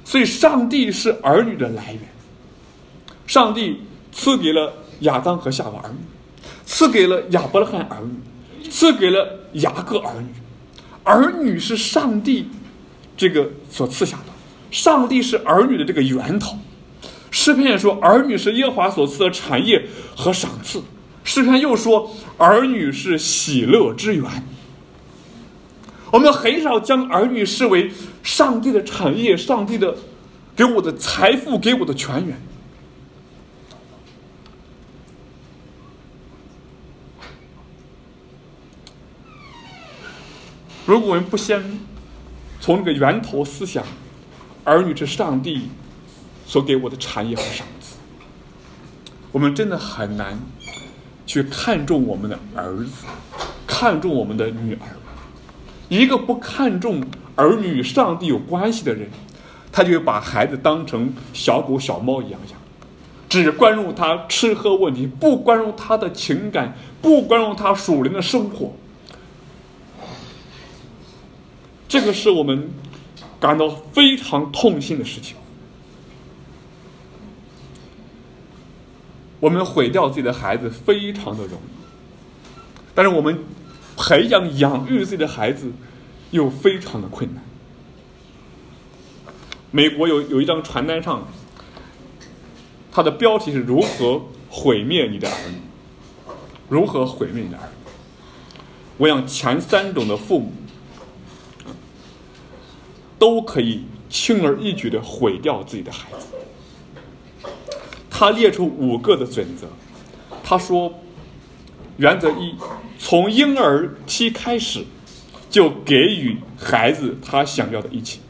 所以上帝是儿女的来源。上帝赐给了亚当和夏娃儿女，赐给了亚伯拉罕儿女，赐给了雅各儿女。儿女是上帝这个所赐下的，上帝是儿女的这个源头。诗篇也说，儿女是耶和华所赐的产业和赏赐。诗篇又说，儿女是喜乐之源。我们很少将儿女视为上帝的产业，上帝的给我的财富，给我的泉源。如果我们不先从这个源头思想，儿女是上帝所给我的产业和赏赐，我们真的很难去看重我们的儿子，看重我们的女儿。一个不看重儿女与上帝有关系的人，他就会把孩子当成小狗小猫一样养，只关注他吃喝问题，不关注他的情感，不关注他属灵的生活。这个是我们感到非常痛心的事情。我们毁掉自己的孩子非常的容易，但是我们培养养育自己的孩子又非常的困难。美国有一张传单上，它的标题是如何毁灭你的儿女，如何毁灭你的儿女。我想前3种的父母都可以轻而易举地毁掉自己的孩子。他列出5个的准则。他说，原则1，从婴儿期开始就给予孩子他想要的一切。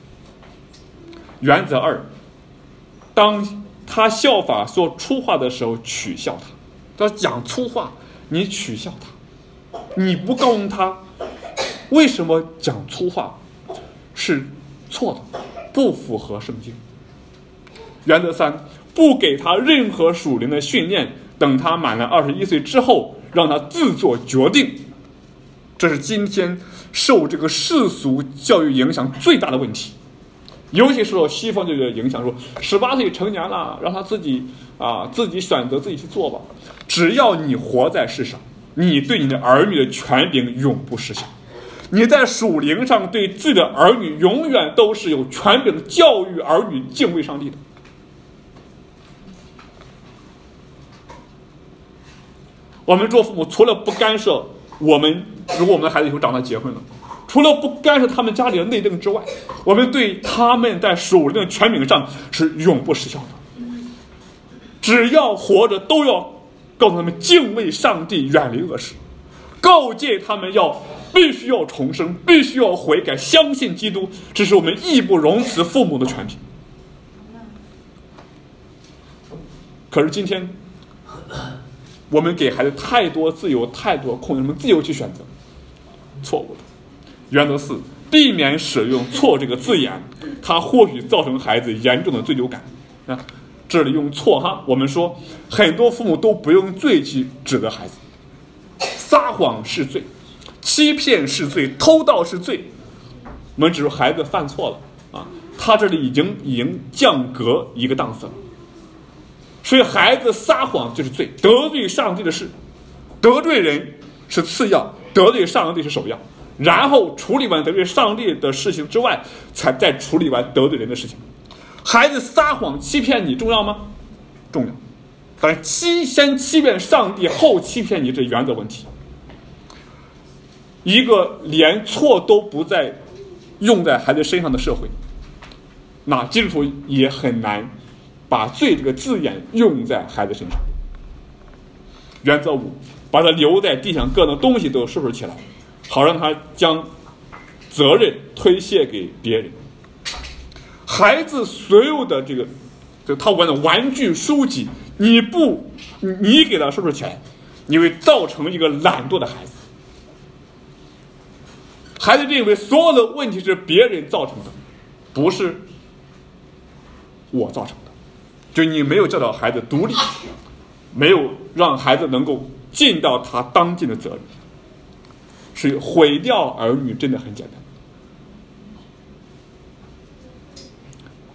原则2，当他效法说粗话的时候取笑他。他讲粗话，你取笑他，你不告诉他为什么讲粗话是错的，不符合圣经。原则3，不给他任何属灵的训练，等他满了21岁之后，让他自作决定。这是今天受这个世俗教育影响最大的问题，尤其受西方这个影响，说18岁成年了，让他自己选择，自己去做吧。只要你活在世上，你对你的儿女的权柄永不失效。你在属灵上对自己的儿女永远都是有权柄的教育儿女敬畏上帝的。我们做父母除了不干涉如果我们的孩子以后长大结婚了，除了不干涉他们家里的内政之外，我们对他们在属灵的权柄上是永不失效的。只要活着，都要告诉他们敬畏上帝，远离恶事，告诫他们必须要重生，必须要悔改，相信基督。这是我们义不容辞父母的权柄。可是今天我们给孩子太多自由，太多空，他们自由去选择，错误的。原则4，避免使用错这个字眼，它或许造成孩子严重的罪疚感。这里用错我们说很多父母都不用罪去指责孩子。撒谎是罪，欺骗是罪，偷盗是罪。我们指出孩子犯错了他这里已经降格一个档次了。所以孩子撒谎就是罪，得罪上帝的事，得罪人是次要，得罪上帝是首要，然后处理完得罪上帝的事情之外，才再处理完得罪人的事情。孩子撒谎欺骗你重要吗？重要，但是先欺骗上帝后欺骗你，这原则问题。一个连错都不再用在孩子身上的社会，那基督徒也很难把罪这个字眼用在孩子身上。原则5，把他留在地上各种东西都收拾起来，好让他将责任推卸给别人。孩子所有的这个他玩的玩具书籍，你给他收拾起来，你会造成一个懒惰的孩子。孩子认为所有的问题是别人造成的，不是我造成的。就你没有教导孩子独立，没有让孩子能够尽到他当尽的责任。所以毁掉儿女真的很简单。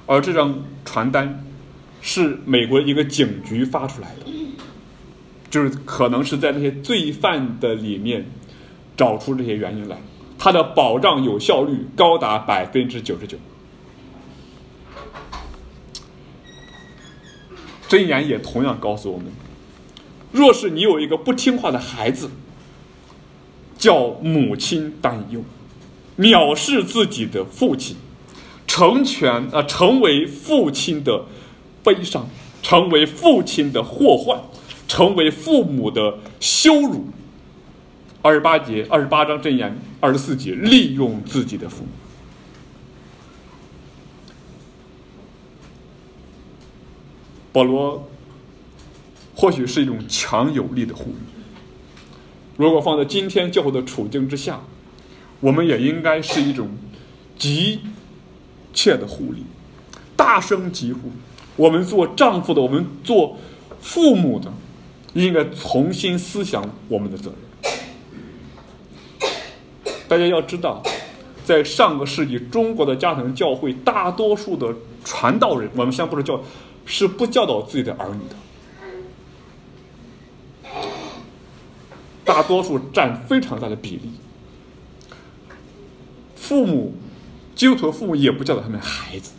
而这张传单是美国一个警局发出来的，就是可能是在那些罪犯的里面找出这些原因来，它的保障有效率高达99%。箴言也同样告诉我们，若是你有一个不听话的孩子，叫母亲担忧，藐视自己的父亲，成为父亲的悲伤，成为父亲的祸患，成为父母的羞辱。28章箴言24节，利用自己的父母。保罗或许是一种强有力的呼吁，如果放在今天教会的处境之下，我们也应该是一种急切的呼吁，大声疾呼。我们做丈夫的，我们做父母的，应该重新思想我们的责任。大家要知道，在上个世纪中国的家庭教会，大多数的传道人，我们现在是不教导自己的儿女的，大多数占非常大的比例。基督徒父母也不教导他们孩子。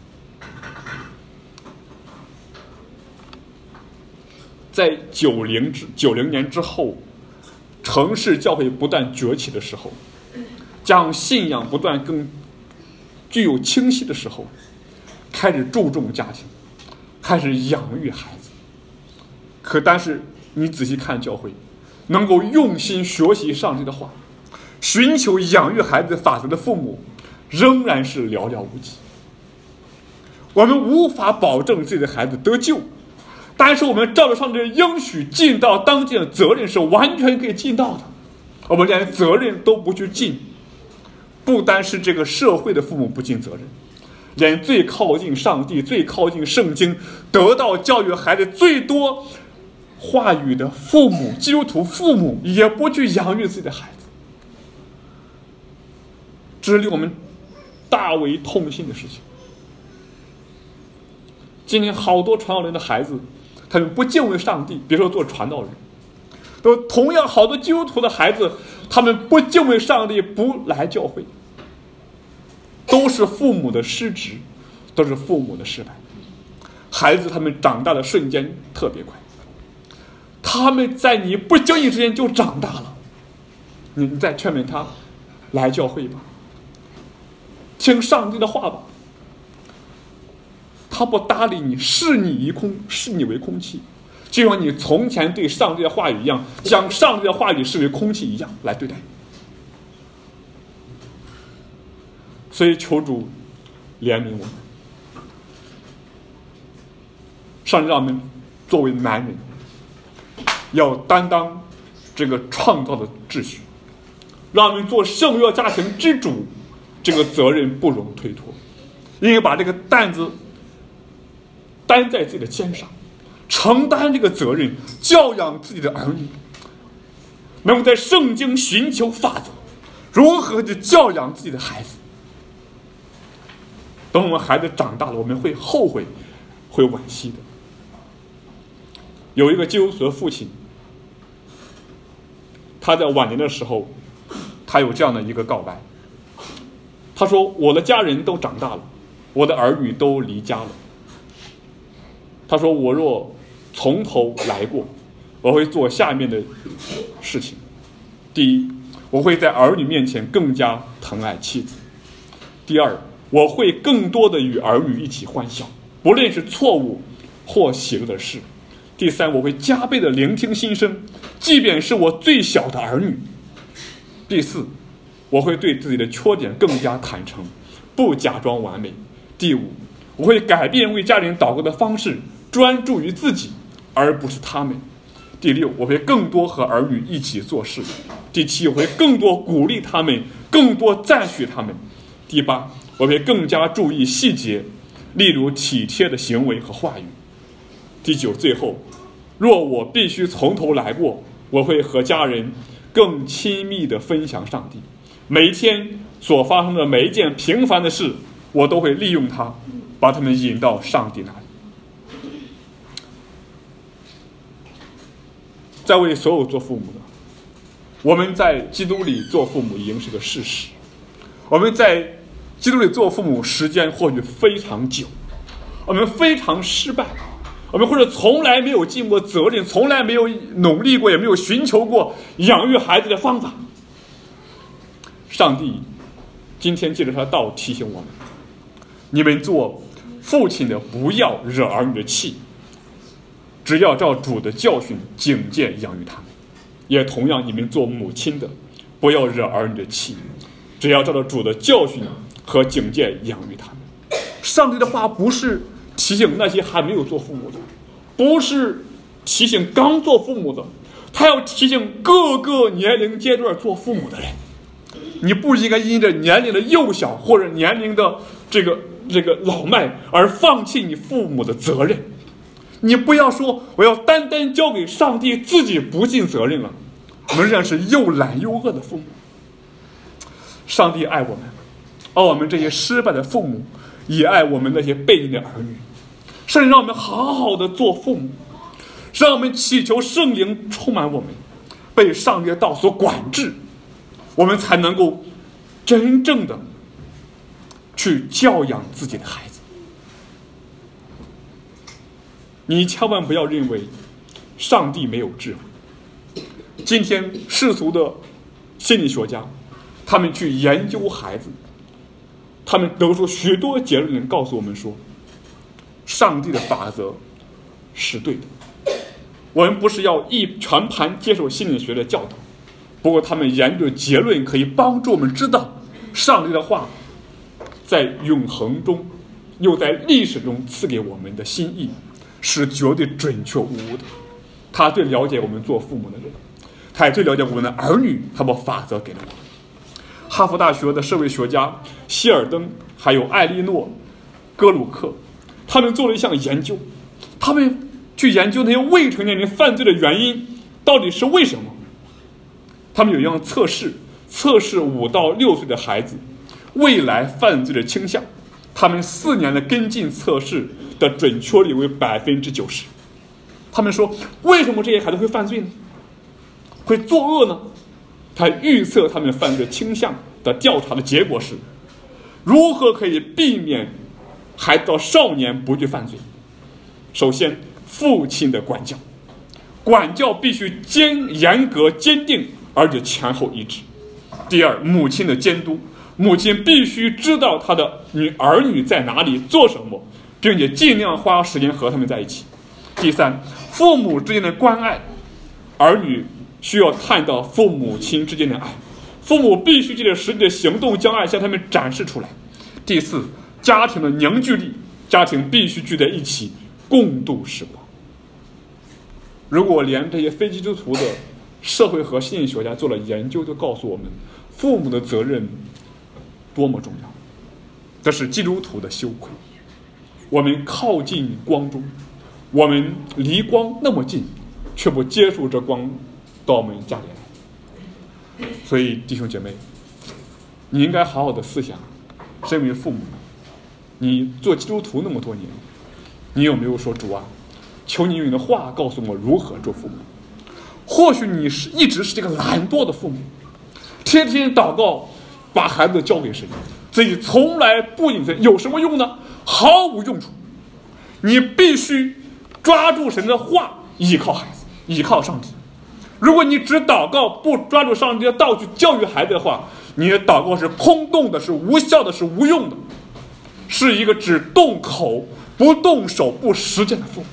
在90年之后，城市教会不断崛起的时候，加上信仰不断更具有清晰的时候，开始注重家庭，开始养育孩子。但是你仔细看教会，能够用心学习上帝的话，寻求养育孩子法则的父母仍然是寥寥无几。我们无法保证自己的孩子得救，但是我们照着上帝的应许尽到当尽的责任是完全可以尽到的。我们连责任都不去尽，不单是这个社会的父母不尽责任，连最靠近上帝、最靠近圣经、得到教育孩子最多话语的父母，基督徒父母也不去养育自己的孩子，这是令我们大为痛心的事情。今天好多传道人的孩子，他们不敬畏上帝，别说做传道人，都同样好多基督徒的孩子，他们不敬畏上帝，不来教会，都是父母的失职，都是父母的失败。孩子他们长大的瞬间特别快，他们在你不经意之间就长大了。你再劝勉他来教会吧，听上帝的话吧。他不搭理你，视你为空气，就像你从前对上帝的话语一样，将上帝的话语视为空气一样来对待。所以求主怜悯我们，上帝让我们作为男人要担当这个创造的秩序，让我们做圣约家庭之主，这个责任不容推脱，应该把这个担子担在自己的肩上，承担这个责任，教养自己的儿女，能够在圣经寻求法则，如何去教养自己的孩子。等我们孩子长大了，我们会后悔，会惋惜的。有一个基督徒的父亲，他在晚年的时候，他有这样的一个告白，他说：我的家人都长大了，我的儿女都离家了。他说：我若从头来过，我会做下面的事情。第一，我会在儿女面前更加疼爱妻子。第二，我会更多的与儿女一起欢笑，不论是错误或喜乐的事。第三，我会加倍的聆听心声，即便是我最小的儿女。第四，我会对自己的缺点更加坦诚，不假装完美。第五，我会改变为家人祷告的方式，专注于自己而不是他们。第六，我会更多和儿女一起做事。第七，我会更多鼓励他们，更多赞许他们。第八，我会更加注意细节，例如体贴的行为和话语。第九，最后，若我必须从头来过，我会和家人更亲密地分享上帝。每一天所发生的每一件平凡的事，我都会利用它把他们引到上帝那里。在为所有做父母的，我们在基督里做父母已经是个事实。我们在基督里做父母时间或许非常久，我们非常失败，我们或者从来没有尽过责任，从来没有努力过，也没有寻求过养育孩子的方法。上帝今天借着他的道提醒我们，你们做父亲的不要惹儿女的气，只要照主的教训警戒养育他们。也同样，你们做母亲的不要惹儿女的气，只要照着主的教训和警戒养育他们。上帝的话不是提醒那些还没有做父母的，不是提醒刚做父母的，他要提醒各个年龄阶段做父母的人。你不应该因着年龄的幼小或者年龄的这个老迈而放弃你父母的责任。你不要说我要单单交给上帝，自己不尽责任了。我们仍然是又懒又恶的父母。上帝爱我们，而我们这些失败的父母也爱我们那些悖逆的儿女。甚至让我们好好的做父母，让我们祈求圣灵充满我们，被上帝的道所管制，我们才能够真正的去教养自己的孩子。你千万不要认为上帝没有智慧。今天世俗的心理学家，他们去研究孩子，他们得出许多结论，告诉我们说上帝的法则是对的。我们不是要全盘接受心理学的教导，不过他们研究的结论可以帮助我们知道上帝的话在永恒中又在历史中赐给我们的心意是绝对准确无误的。他最了解我们做父母的人，他也最了解我们的儿女，他把法则给了我们。哈佛大学的社会学家希尔登还有艾莉诺·戈鲁克，他们做了一项研究，他们去研究那些未成年人犯罪的原因到底是为什么。他们有一项测试5到6岁的孩子未来犯罪的倾向，他们4年的跟进测试的准确率为90%。他们说，为什么这些孩子会犯罪呢？会作恶呢？他预测他们犯罪的倾向的调查的结果是，如何可以避免孩子到少年不去犯罪。首先，父亲的管教必须严格坚定，而且前后一致。第二，母亲的监督，母亲必须知道他的儿女在哪里做什么，并且尽量花时间和他们在一起。第三，父母之间的关爱，儿女需要看到父母亲之间的爱，父母必须借着实际的行动将爱向他们展示出来。第四，家庭的凝聚力，家庭必须聚在一起共度时光。如果连这些非基督徒的社会和心理学家做了研究，就告诉我们父母的责任多么重要。这是基督徒的羞愧。我们靠近光中，我们离光那么近，却不接触这光到我们家里来。所以弟兄姐妹，你应该好好的思想，身为父母，你做基督徒那么多年，你有没有说，主啊，求你用你的话告诉我如何做父母。或许你一直是这个懒惰的父母，天天祷告把孩子交给神，自己从来不谨慎，有什么用呢？毫无用处。你必须抓住神的话，依靠孩子，依靠上帝。如果你只祷告，不抓住上帝的道去教育孩子的话，你的祷告是空洞的，是无效的，是无用的，是一个只动口不动手不实践的父母。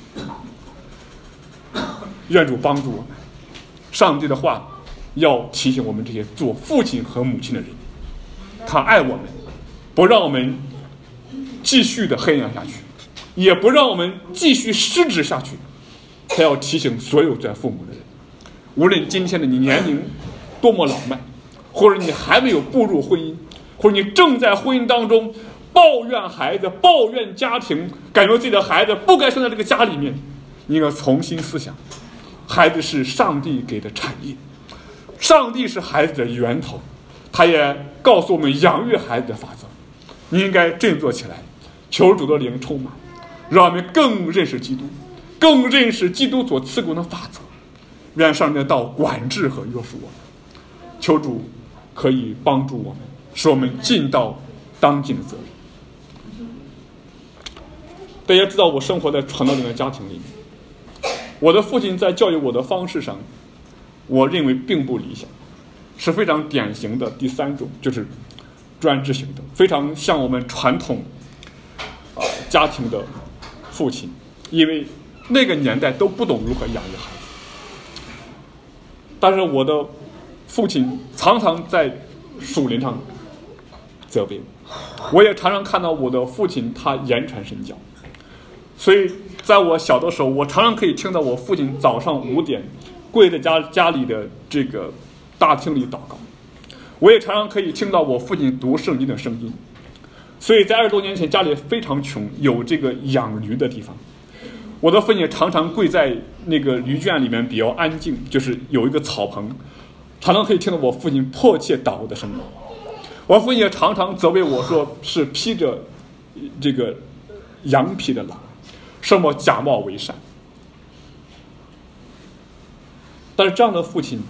愿主帮助我们，上帝的话要提醒我们这些做父亲和母亲的人，他爱我们，不让我们继续的黑暗下去，也不让我们继续失职下去。他要提醒所有在父母的人，无论今天的你年龄多么老迈，或者你还没有步入婚姻，或者你正在婚姻当中抱怨孩子，抱怨家庭，感觉自己的孩子不该生在这个家里面，你应该重新思想，孩子是上帝给的产业，上帝是孩子的源头，他也告诉我们养育孩子的法则。你应该振作起来， 求主的灵充满，让我们更认识基督，更认识基督所赐给我们的法则。愿上帝的道管制和约束我们，求主可以帮助我们，使我们尽到当尽的责任。大家知道，我生活在传道人的家庭里面，我的父亲在教育我的方式上，我认为并不理想，是非常典型的第三种，就是专制型的，非常像我们传统家庭的父亲，因为那个年代都不懂如何养育孩子。但是我的父亲常常在属灵上责备我也常常看到我的父亲他言传身教，所以在我小的时候，我常常可以听到我父亲早上5点跪在家里的这个大厅里祷告，我也常常可以听到我父亲读圣经的声音。所以在20多年前，家里非常穷，有这个养驴的地方，我的父亲也常常跪在那个驴圈里面，比较安静，就是有一个草棚，常常可以听到我父亲迫切祷告的声音。我父亲也常常责备我说是披着这个羊皮的狼，什么假冒为善。但是这样的父亲，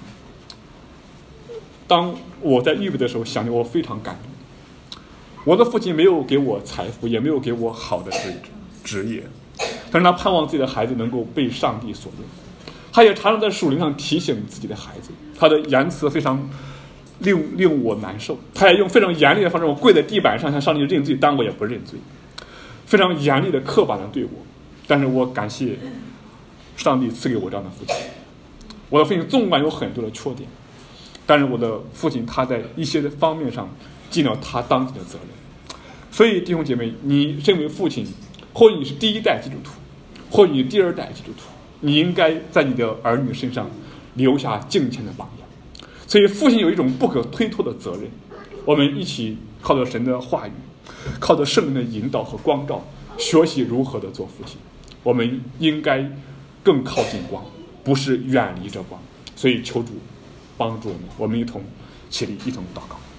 当我在预备的时候，想着我非常感动。我的父亲没有给我财富，也没有给我好的职业，但是他盼望自己的孩子能够被上帝所用。他也常常在属灵上提醒自己的孩子，他的言辞非常令我难受。他也用非常严厉的方式，我跪在地板上向上帝认罪，但我也不认罪，非常严厉的刻板的对我。但是我感谢上帝赐给我这样的父亲。我的父亲纵管有很多的缺点，但是我的父亲他在一些方面上尽了他当尽的责任。所以弟兄姐妹，你身为父亲，或许你是第一代基督徒，或许你第二代基督徒，你应该在你的儿女身上留下敬虔的榜样。所以父亲有一种不可推脱的责任，我们一起靠着神的话语，靠着圣灵的引导和光照，学习如何的做父亲。我们应该更靠近光，不是远离着光。所以求主帮助我们，我们一同起立，一同祷告。